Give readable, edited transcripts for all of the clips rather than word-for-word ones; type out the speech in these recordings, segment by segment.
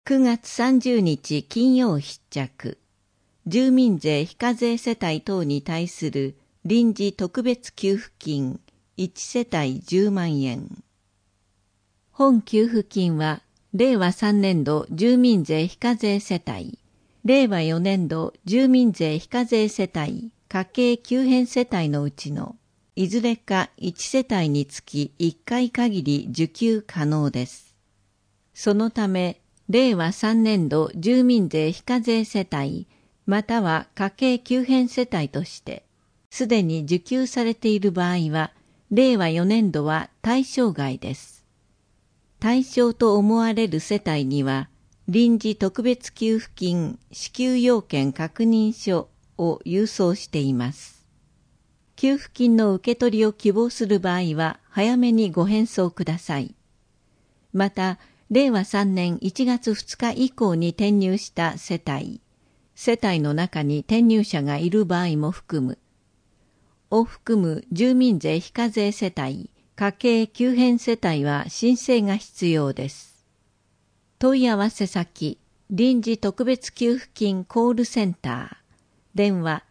9月30日金曜必着。住民税非課税世帯等に対する臨時特別給付金1世帯10万円。本給付金は令和3年度住民税非課税世帯、令和4年度住民税非課税世帯、家計急変世帯のうちのいずれか1世帯につき1回限り受給可能です。そのため、令和3年度住民税非課税世帯、または家計急変世帯として、すでに受給されている場合は、令和4年度は対象外です。対象と思われる世帯には、臨時特別給付金支給要件確認書を郵送しています。給付金の受け取りを希望する場合は、早めにご返送ください。また、令和3年1月2日以降に転入した世帯の中に転入者がいる場合も含む住民税非課税世帯、家計急変世帯は申請が必要です。問い合わせ先、臨時特別給付金コールセンター、電話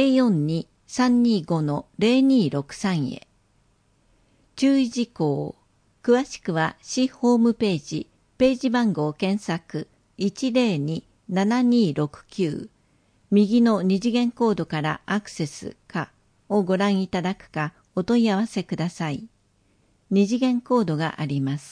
042-325-0263 へ。注意事項、詳しくは市ホームページ、ページ番号検索 102-7269 右の二次元コードからアクセスかをご覧いただくかお問い合わせください。二次元コードがあります。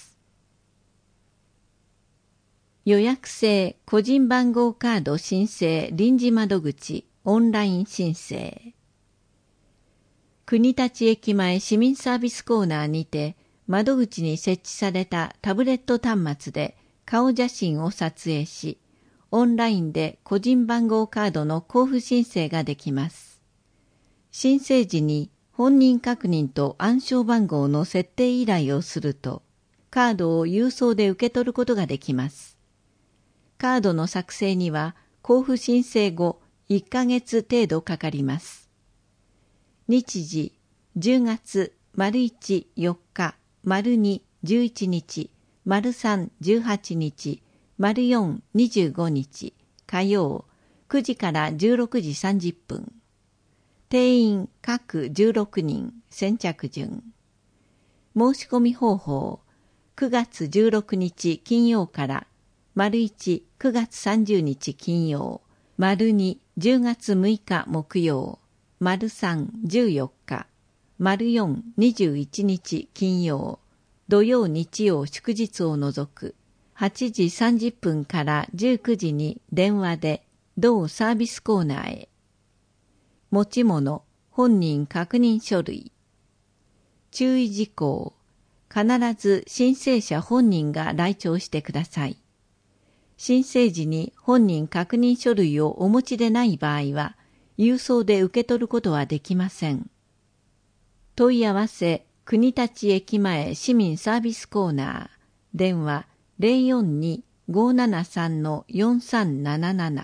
予約制個人番号カード申請臨時窓口オンライン申請。国立駅前市民サービスコーナーにて窓口に設置されたタブレット端末で顔写真を撮影し、オンラインで個人番号カードの交付申請ができます。申請時に本人確認と暗証番号の設定依頼をすると、カードを郵送で受け取ることができます。カードの作成には交付申請後1ヶ月程度かかります。日時、10月 ① 4日、2 11日、3 18日、4 25日、火曜、9時から16時30分。定員各16人、先着順。申し込み方法、9月16日金曜から、1、9月30日金曜、2、10月6日木曜、3、14日、4、21日金曜、土曜日曜祝日を除く、8時30分から19時に電話で同サービスコーナーへ。持ち物、本人確認書類。注意事項、必ず申請者本人が来庁してください。申請時に本人確認書類をお持ちでない場合は、郵送で受け取ることはできません。問い合わせ、国立駅前市民サービスコーナー、電話 042-573-4377。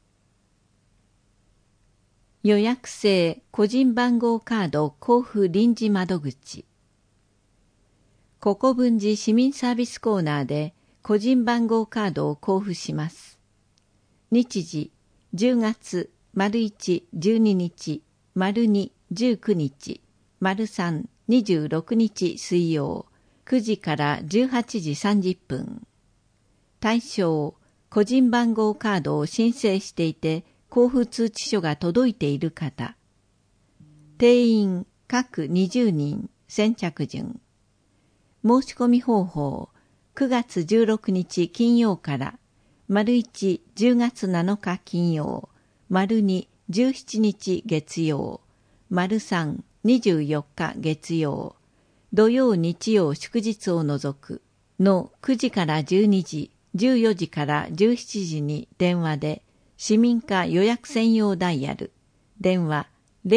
予約制個人番号カード交付臨時窓口。ここ分寺市民サービスコーナーで個人番号カードを交付します。日時、10月 ① 12日、2 19日、3 26日水曜、9時から18時30分。対象、個人番号カードを申請していて、交付通知書が届いている方。定員各20人、先着順。申し込み方法、9月16日金曜から、1、10月7日金曜、2、17日月曜、3、24日月曜、土曜日曜祝日を除くの9時から12時、14時から17時に電話で市民課予約専用ダイヤル、電話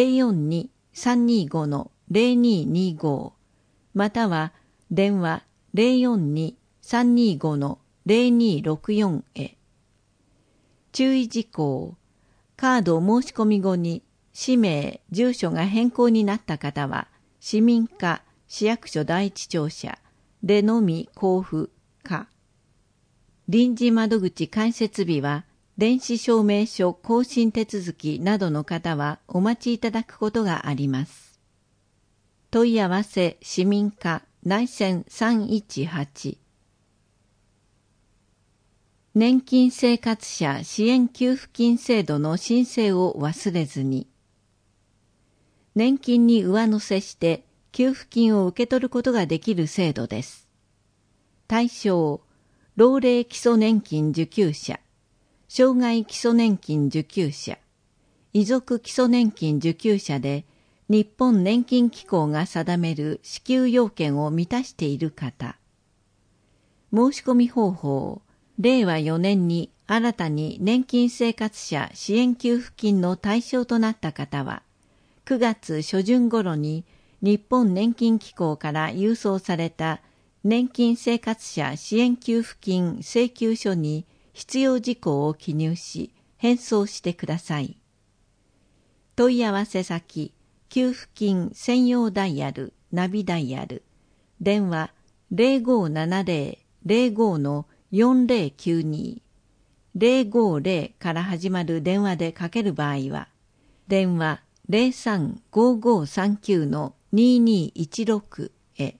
042-325-0225 または電話 042-325-0264 へ。注意事項、カード申し込み後に氏名、住所が変更になった方は、市民課、市役所第一庁舎でのみ交付か。 臨時窓口開設日は、電子証明書更新手続きなどの方はお待ちいただくことがあります。問い合わせ市民課内線318。年金生活者支援給付金制度の申請を忘れずに。年金に上乗せして給付金を受け取ることができる制度です。対象、老齢基礎年金受給者、障害基礎年金受給者、遺族基礎年金受給者で、日本年金機構が定める支給要件を満たしている方。申し込み方法、令和4年に新たに年金生活者支援給付金の対象となった方は、9月初旬頃に日本年金機構から郵送された年金生活者支援給付金請求書に必要事項を記入し、返送してください。問い合わせ先、給付金専用ダイヤル、ナビダイヤル、電話0570-05-4092、050から始まる電話でかける場合は、電話03-5539-2216へ。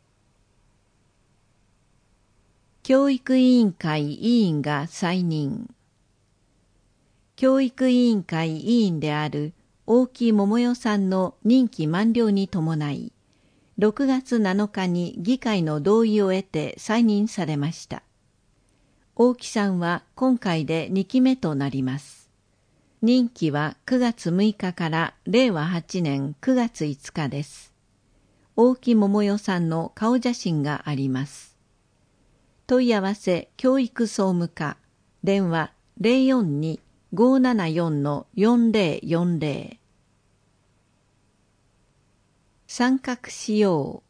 教育委員会委員が再任。教育委員会委員である大木桃代さんの任期満了に伴い、6月7日に議会の同意を得て再任されました。大木さんは今回で2期目となります。任期は9月6日から令和8年9月5日です。大木桃代さんの顔写真があります。問い合わせ教育総務課、電話042-574-4040。参画しよう。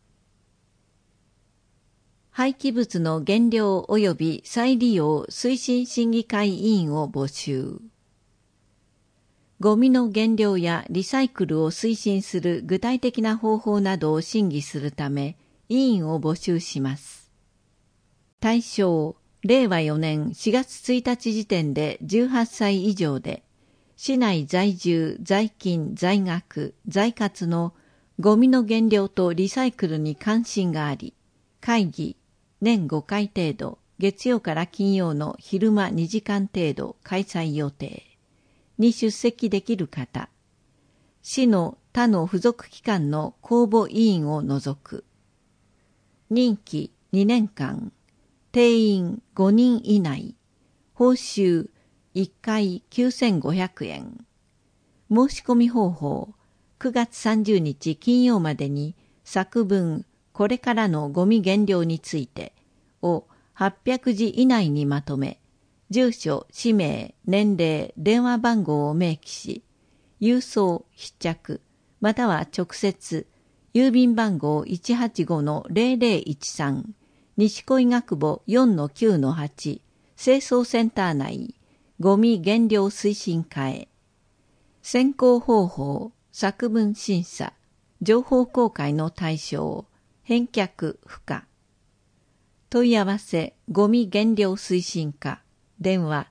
廃棄物の減量及び再利用推進審議会委員を募集。ゴミの減量やリサイクルを推進する具体的な方法などを審議するため、委員を募集します。対象、令和4年4月1日時点で18歳以上で、市内在住、在勤、在学、在活のゴミの減量とリサイクルに関心があり、会議、年5回程度、月曜から金曜の昼間2時間程度開催予定。に出席できる方、市の他の付属機関の公募委員を除く。任期2年間、定員5人以内、報酬1回9500円。申し込み方法、9月30日金曜までに作文、これからのゴミ減量についてを800字以内にまとめ、住所、氏名、年齢、電話番号を明記し、郵送、筆着、または直接、郵便番号 185-0013、西小医学部 4-9-8、清掃センター内、ゴミ減量推進課へ。選考方法、作文審査、情報公開の対象、返却不可。問い合わせ、ゴミ減量推進課。電話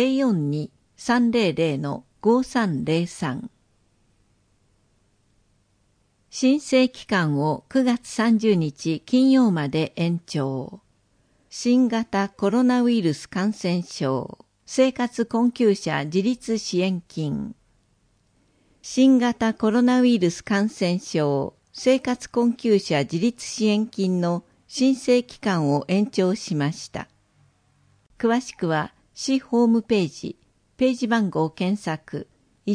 042-300-5303。申請期間を9月30日金曜まで延長。新型コロナウイルス感染症生活困窮者自立支援金。新型コロナウイルス感染症生活困窮者自立支援金の申請期間を延長しました。詳しくは市ホームページ、ページ番号検索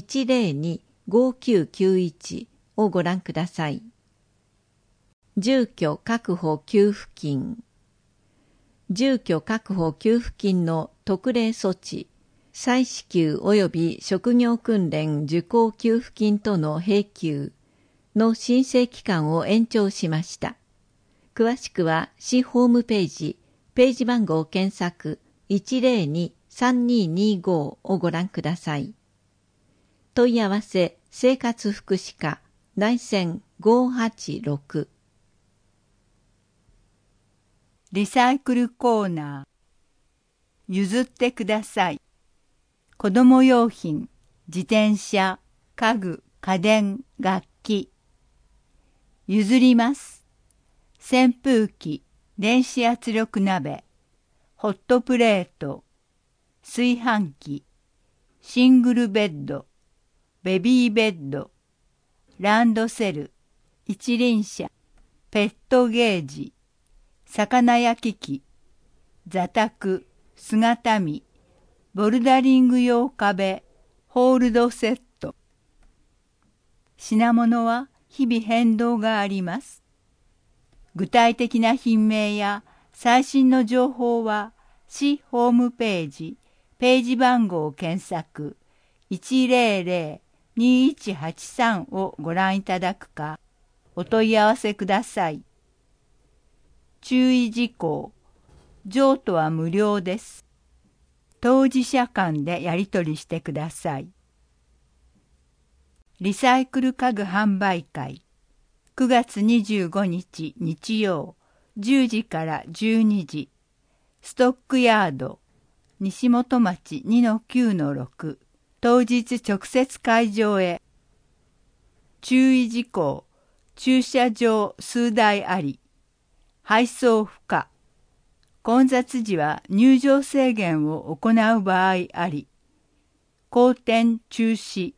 102-5991 をご覧ください。住居確保給付金。住居確保給付金の特例措置、再支給及び職業訓練受講給付金との併給の申請期間を延長しました。詳しくは市ホームページ、ページ番号検索102-3225をご覧ください。問い合わせ生活福祉課内線586。 リサイクルコーナー。 譲ってください。子供用品、自転車、家具、家電、楽器。譲ります。扇風機、電子圧力鍋、ホットプレート、炊飯器、シングルベッド、ベビーベッド、ランドセル、一輪車、ペットゲージ、魚焼き器、座卓、姿見、ボルダリング用壁、ホールドセット。品物は日々変動があります。具体的な品名や最新の情報は市ホームページ、ページ番号を検索 100-2183 をご覧いただくか、お問い合わせください。注意事項。譲渡は無料です。当事者間でやり取りしてください。リサイクル家具販売会。9月25日日曜10時から12時。ストックヤード。西本町 2-9-6。当日直接会場へ。注意事項。駐車場数台あり。配送不可。混雑時は入場制限を行う場合あり。後店中止。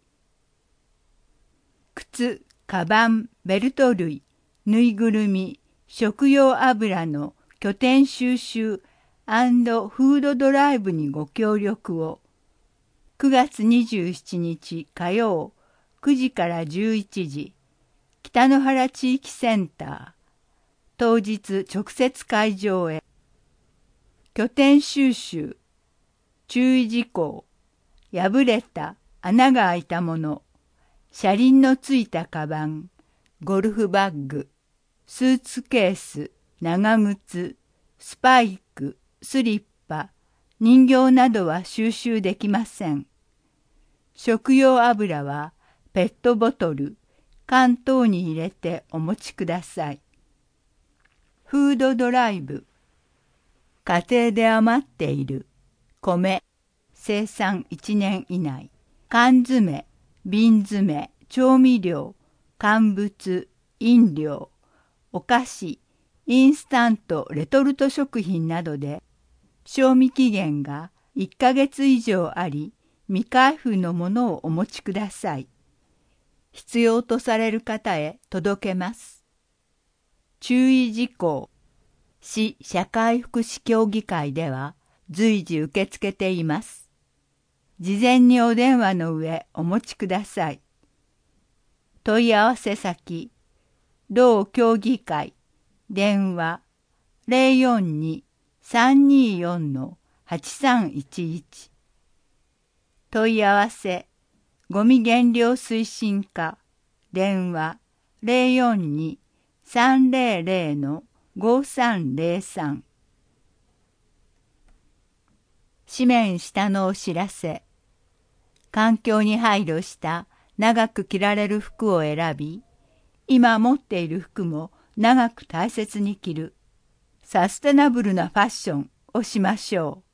靴、カバン、ベルト類、ぬいぐるみ、食用油の拠点収集&フードドライブにご協力を。9月27日火曜9時から11時。北の原地域センター。当日直接会場へ。拠点収集。注意事項。破れた、穴が開いたもの。車輪のついたカバン。ゴルフバッグ。スーツケース。長靴。スパイク。スリッパ。人形などは収集できません。食用油はペットボトル、缶等に入れてお持ちください。フードドライブ。家庭で余っている米、生産1年以内、缶詰、瓶詰、調味料、乾物、飲料、お菓子、インスタント、レトルト食品などで、賞味期限が1ヶ月以上あり、未開封のものをお持ちください。必要とされる方へ届けます。注意事項。市社会福祉協議会では随時受け付けています。事前にお電話の上お持ちください。問い合わせ先、同協議会、電話 042-324-8311。問い合わせ、ゴミ減量推進課、電話 042-300-5303。紙面下のお知らせ。環境に配慮した長く着られる服を選び、今持っている服も長く大切に着る、サステナブルなファッションをしましょう。